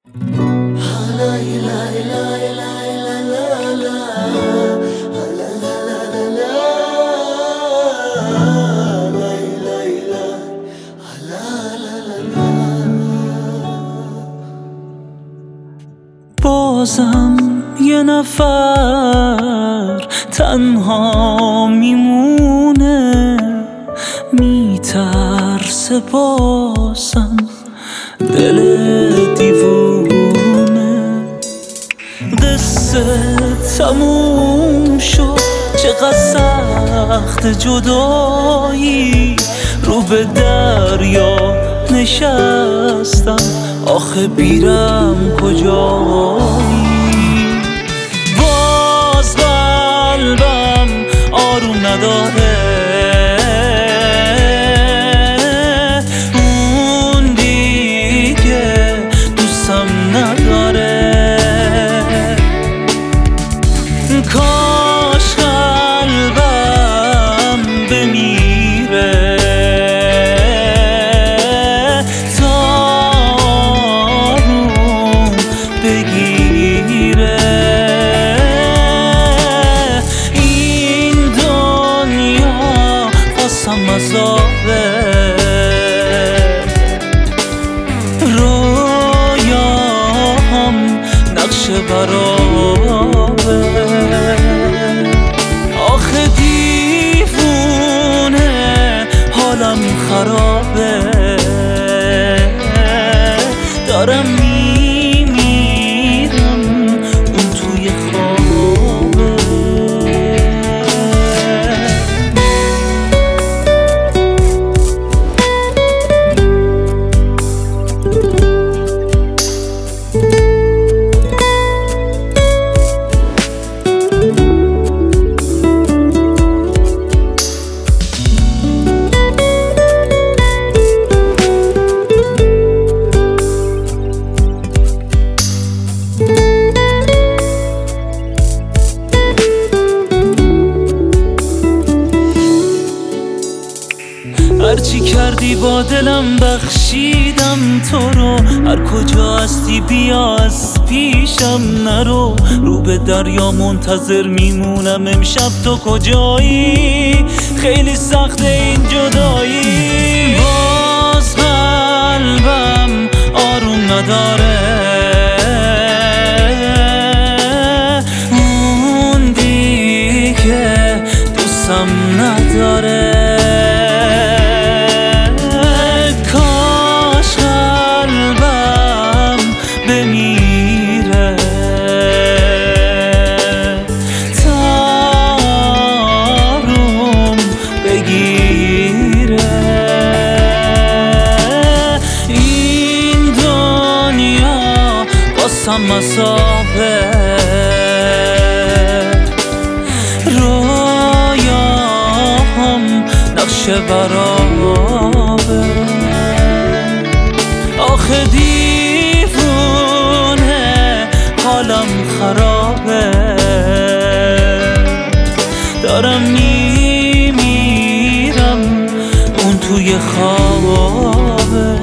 بازم یه نفر تنها میمونه، میترسه بازم دل دیوونه. قصه تموم شد، چقدر سخت جدایی، رو به دریا نشستم، آخه بیرم کجایی. باز قلبم آروم نداره، اون دیگه دوستم نداره. کاش قلبم بمیره تا روم بگیره. این دنیا واسم عذابه، رویاهم نقش برابه. آخه دیوونه حالم خرابه، دارم میمیرم اون توی خوابه. هرچی کردی با دلم بخشیدم تو رو، هر کجا هستی بیا از پیشم نرو. رو به دریا منتظر میمونم امشب تو کجایی، خیلی سخته این جدایی. باز قلبم آروم نداره، اون دیگه دوستم نداره. بمیره تا روم بگیره. این دنیا واسم عذابه، رویاهم نقش برابه. آخه حالم خرابه، دارم میمیرم اون توی خوابه.